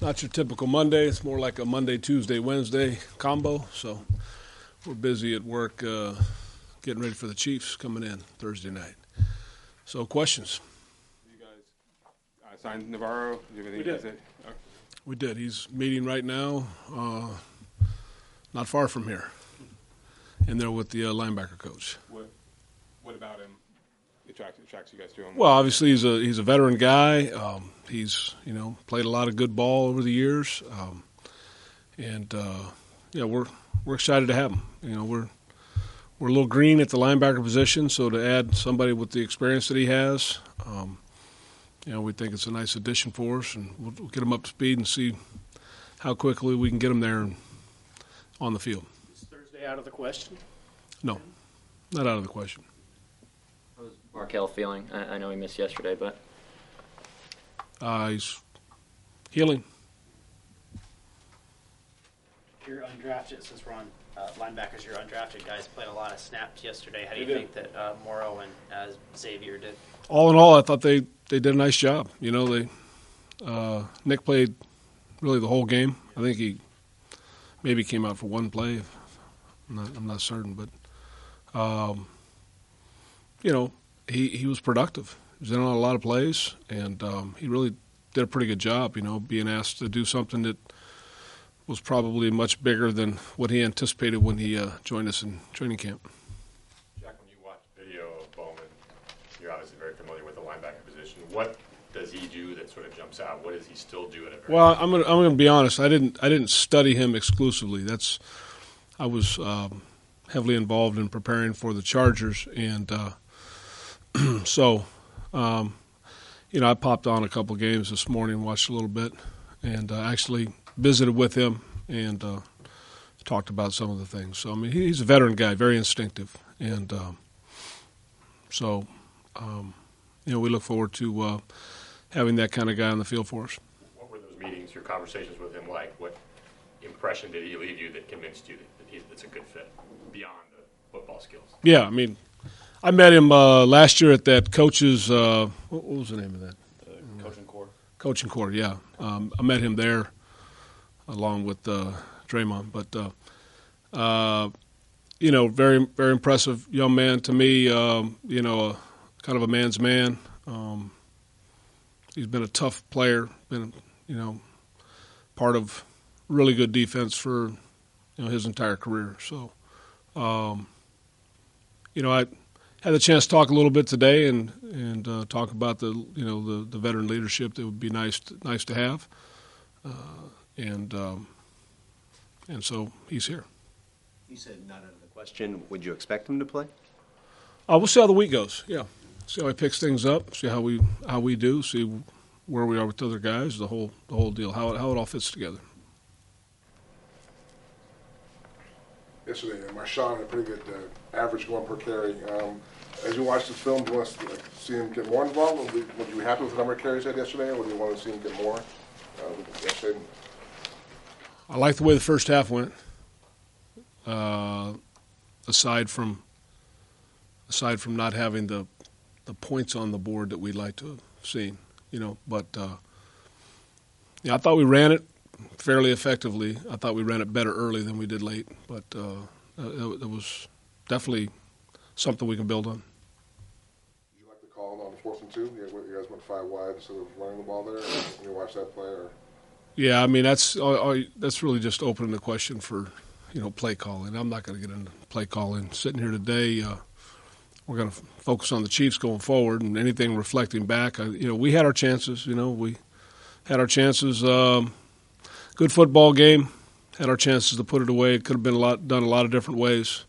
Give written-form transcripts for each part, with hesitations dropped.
not your typical Monday. It's more like a Monday, Tuesday, Wednesday combo. So we're busy at work getting ready for the Chiefs coming in Thursday night. So questions? You guys signed Navarro? We did. We did. He's meeting right now, not far from here, and they're with the linebacker coach. What about him attracts you guys to him? Well, obviously he's a veteran guy. He's played a lot of good ball over the years, we're excited to have him. We're a little green at the linebacker position, so to add somebody with the experience that he has, we think it's a nice addition for us, and we'll get him up to speed and see how quickly we can get him there and on the field. Is Thursday out of the question? No, not out of the question. How's Markel feeling? I know he missed yesterday, but He's healing. You're undrafted, since we're on linebackers, you're undrafted guys played a lot of snaps yesterday. How do you think that Morrow and Xavier did? All in all, I thought they did a nice job. Nick played really the whole game. I think he maybe came out for one play. I'm not certain, but he was productive. He was in on a lot of plays, and he really did a pretty good job. Being asked to do something that was probably much bigger than what he anticipated when he joined us in training camp. Jack, when you watch video of Bowman, you're obviously very familiar with the linebacker position. What does he do that sort of jumps out? What does he still do at a very Well, I'm gonna be honest. I didn't study him exclusively. I was heavily involved in preparing for the Chargers, and I popped on a couple games this morning, watched a little bit, and actually visited with him and talked about some of the things. So, he's a veteran guy, very instinctive. And we look forward to having that kind of guy on the field for us. What were those meetings, your conversations with him like? What impression did he leave you that convinced you that it's a good fit beyond the football skills? Yeah, I met him last year at that coach's what was the name of that? Coaching Corps. Coaching Corps, yeah. I met him there along with Draymond. But, very, very impressive young man to me, kind of a man's man. He's been a tough player, been, part of really good defense for, his entire career. So, I had the chance to talk a little bit today and talk about the veteran leadership that would be nice to have. And so he's here. You said not out of the question. Would you expect him to play? We'll see how the week goes. Yeah, see how he picks things up. See how we do. See where we are with the other guys. The whole deal. How it all fits together. Yesterday, Marshawn had a pretty good average going per carry. As you watch the film, do you want to see him get more involved? Would you be happy with the number of carries he had yesterday, or would you want to see him get more? Yesterday? I like the way the first half went. Aside from not having the points on the board that we'd like to have seen, but I thought we ran it fairly effectively. I thought we ran it better early than we did late, but it was definitely something we can build on. Did you like the call on the 4th and 2? You guys went 5 wide instead of running the ball there. You watch that play, or? Yeah, that's really just opening the question for play calling. I'm not going to get into play calling. Sitting here today, we're going to focus on the Chiefs going forward, and anything reflecting back. We had our chances. We had our chances. Good football game. Had our chances to put it away. It could have been done a lot of different ways.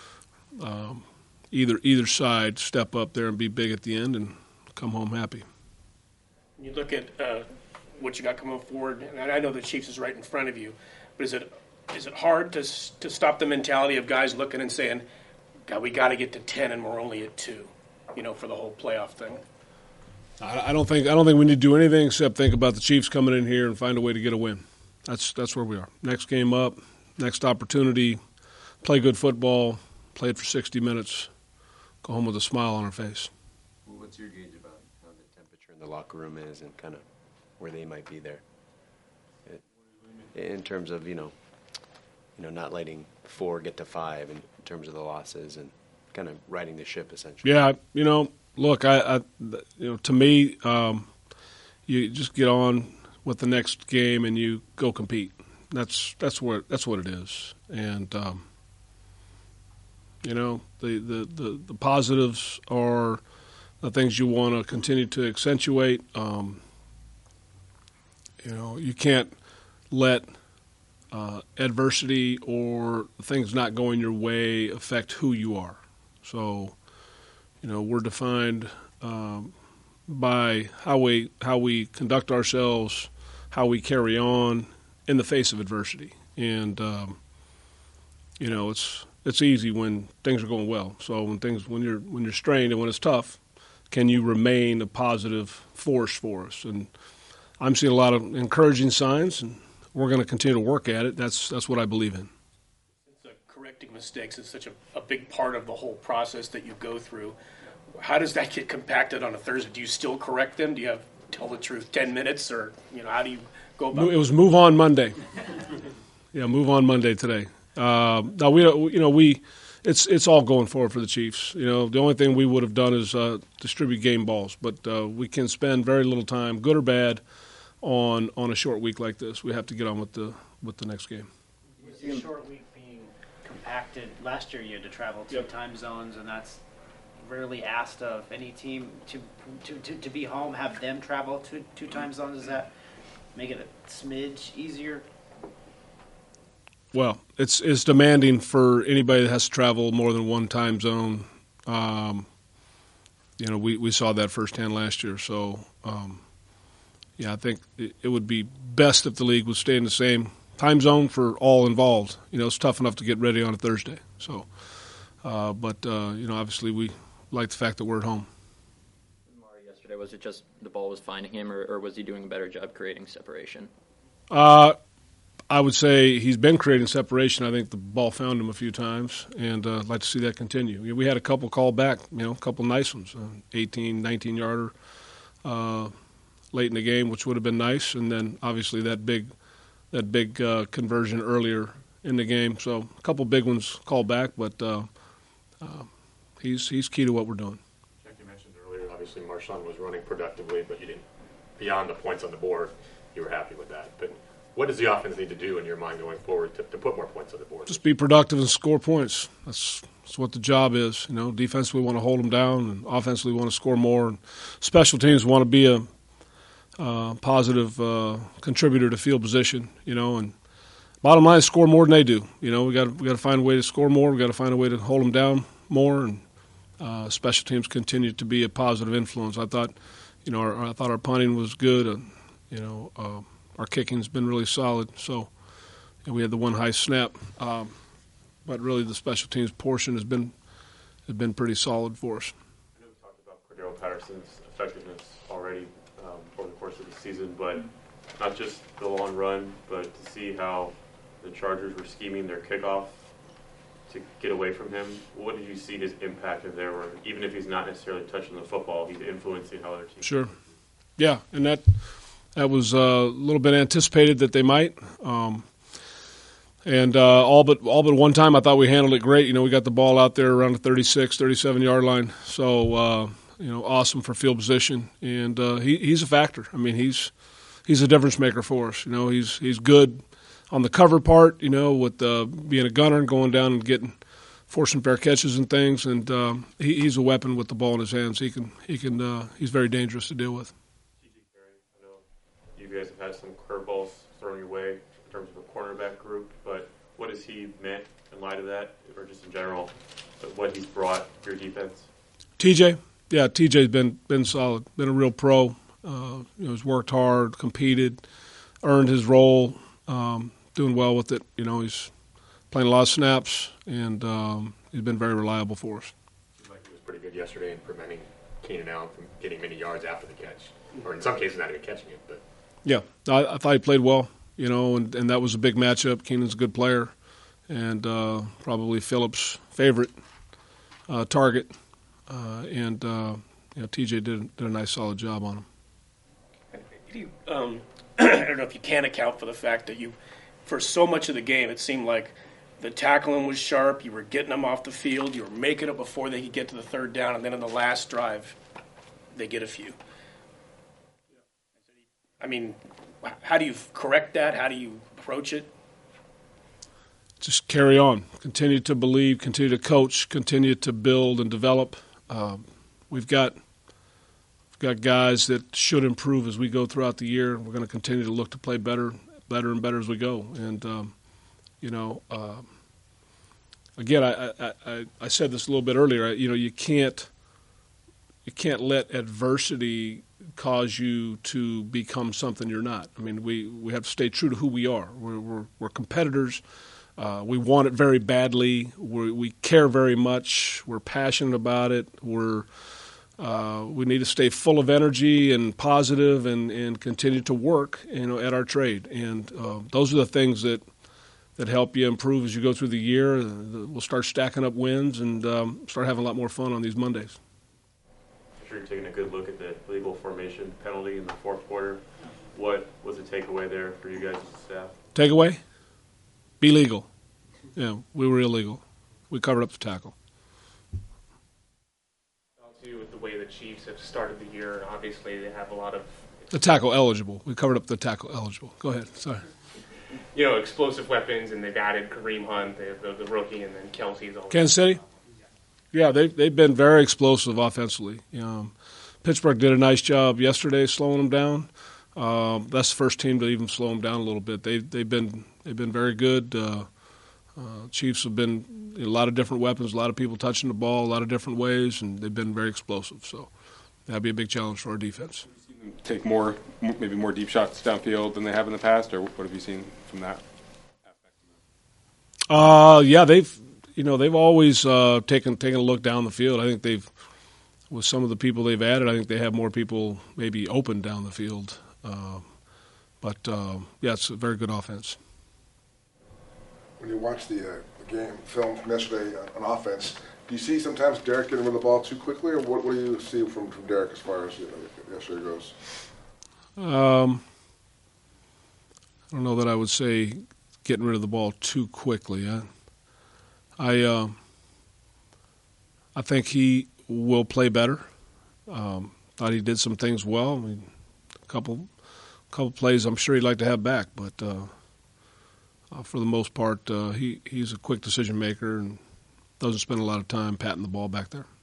Either side step up there and be big at the end and come home happy. When you look at what you got coming forward, and I know the Chiefs is right in front of you, but is it hard to stop the mentality of guys looking and saying, God, we got to get to 10 and we're only at 2, for the whole playoff thing? I don't think we need to do anything except think about the Chiefs coming in here and find a way to get a win. That's where we are. Next game up, next opportunity, play good football, play it for 60 minutes, go home with a smile on our face. What's your gauge about how the temperature in the locker room is and kind of where they might be there? in terms of, not letting 4 get to 5 in terms of the losses and kind of riding the ship essentially? Yeah, look, to me, you just get on with the next game and you go compete. That's what it is. And the positives are the things you want to continue to accentuate. You can't let adversity or things not going your way affect who you are. So, we're defined by how we conduct ourselves, how we carry on in the face of adversity. And it's easy when things are going well. So when you're strained and when it's tough, can you remain a positive force for us? And I'm seeing a lot of encouraging signs, and we're going to continue to work at it. That's what I believe in. Correcting mistakes is such a big part of the whole process that you go through. How does that get compacted on a Thursday? Do you still correct them? Do you have, tell the truth, 10 minutes, or how do you go about it? It was Move On Monday. Yeah, Move On Monday today. No, it's all going forward for the Chiefs. The only thing we would have done is distribute game balls, but we can spend very little time, good or bad, on a short week like this. We have to get on with the next game. The short week being compacted. Last year you had to travel 2 time zones, and that's rarely asked of any team to be home, have them travel 2 time zones. Does that make it a smidge easier? Well, it's demanding for anybody that has to travel more than 1 time zone. We saw that firsthand last year. So, I think it would be best if the league would stay in the same time zone for all involved. It's tough enough to get ready on a Thursday. So, obviously we like the fact that we're at home. Yesterday, was it just the ball was finding him, or was he doing a better job creating separation? I would say he's been creating separation. I think the ball found him a few times, and I'd like to see that continue. We had a couple called back, a couple nice ones, 18, 19-yarder late in the game, which would have been nice, and then obviously that big conversion earlier in the game. So a couple big ones called back, but he's key to what we're doing. Jack, you mentioned earlier, obviously Marshawn was running productively, but you didn't, beyond the points on the board, you were happy with that. But what does the offense need to do in your mind going forward to put more points on the board? Just be productive and score points. That's what the job is. Defensively we want to hold them down, and offensively we want to score more. And special teams want to be a positive contributor to field position. And bottom line is score more than they do. We got to find a way to score more. We got to find a way to hold them down more, and special teams continue to be a positive influence. I thought, our punting was good. Our kicking's been really solid. So we had the one high snap, but really the special teams portion has been pretty solid for us. I know we talked about Cordero Patterson's effectiveness already over the course of the season, but not just the long run, but to see how the Chargers were scheming their kickoff to get away from him. What did you see his impact in there, where even if he's not necessarily touching the football, he's influencing how other teams? Sure. Yeah, and that was a little bit anticipated that they might. And all but one time I thought we handled it great. We got the ball out there around the 36, 37-yard line. So, awesome for field position. And he's a factor. I mean, he's a difference maker for us. He's good on the cover part, with being a gunner and going down and forcing fair catches and things. And he's a weapon with the ball in his hands. He's very dangerous to deal with. You guys have had some curveballs thrown your way in terms of a cornerback group, but what has he meant in light of that, or just in general, what he's brought to your defense? TJ? Yeah, TJ's been solid, been a real pro. He's worked hard, competed, earned his role, doing well with it. He's playing a lot of snaps, and he's been very reliable for us. Seemed like he was pretty good yesterday in preventing Keenan Allen from getting many yards after the catch, or in some cases not even catching it, but. Yeah, I thought he played well, and that was a big matchup. Keenan's a good player, and probably Phillips' favorite target. TJ did a nice, solid job on him. I don't know if you can account for the fact that for so much of the game, it seemed like the tackling was sharp. You were getting them off the field. You were making it before they could get to the third down, and then in the last drive, they get a few. I mean, how do you correct that? How do you approach it? Just carry on. Continue to believe. Continue to coach. Continue to build and develop. We've got guys that should improve as we go throughout the year. We're going to continue to look to play better and better as we go. And again, I said this a little bit earlier. You can't let adversity cause you to become something you're not. I mean, we have to stay true to who we are. We're competitors. We want it very badly. We care very much. We're passionate about it. We need to stay full of energy and positive and continue to work, at our trade. And those are the things that help you improve as you go through the year. We'll start stacking up wins and start having a lot more fun on these Mondays. I'm sure you're taking a good look at the illegal formation penalty in the fourth quarter. What was the takeaway there for you guys as a staff? Takeaway? Be legal. Yeah, we were illegal. We covered up the tackle. Too, with the way the Chiefs have started the year, obviously they have a lot of The tackle eligible. We covered up the tackle eligible. Go ahead. Sorry. explosive weapons, and they've added Kareem Hunt, the rookie, and then Kelsey's all. Kansas City? Yeah, they've been very explosive offensively. Pittsburgh did a nice job yesterday slowing them down. That's the first team to even slow them down a little bit. They've been very good. Chiefs have been a lot of different weapons, a lot of people touching the ball, a lot of different ways, and they've been very explosive. So that'd be a big challenge for our defense. Take maybe more deep shots downfield than they have in the past, or what have you seen from that aspect? Yeah, they've always taken a look down the field. I think with some of the people they've added, I think they have more people maybe open down the field. But it's a very good offense. When you watch the game film from yesterday on offense, do you see sometimes Derek getting rid of the ball too quickly, or what do you see from Derek as far as yesterday goes? I don't know that I would say getting rid of the ball too quickly. I think he will play better. Thought he did some things well. I mean, a couple plays I'm sure he'd like to have back, but for the most part, he's a quick decision maker and doesn't spend a lot of time patting the ball back there.